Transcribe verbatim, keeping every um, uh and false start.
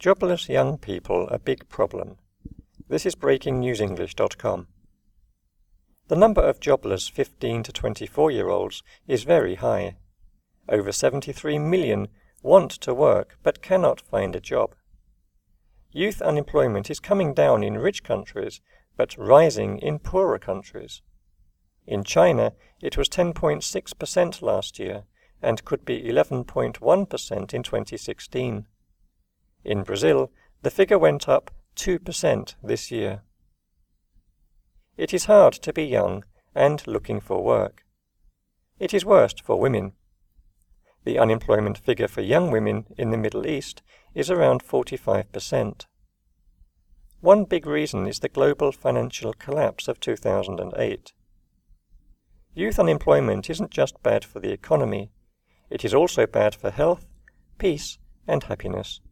Jobless young people a big problem. This is breaking news english dot com. The number of jobless fifteen to twenty-four-year-olds is very high. Over seventy-three million want to work but cannot find a job. Youth unemployment is coming down in rich countries but rising in poorer countries. In China, it was ten point six percent last year and could be eleven point one percent in twenty sixteen. In Brazil, the figure went up two percent this year. It is hard to be young and looking for work. It is worst for women. The unemployment figure for young women in the Middle East is around forty-five percent. One big reason is the global financial collapse of two thousand eight. Youth unemployment isn't just bad for the economy, it is also bad for health, peace, and happiness.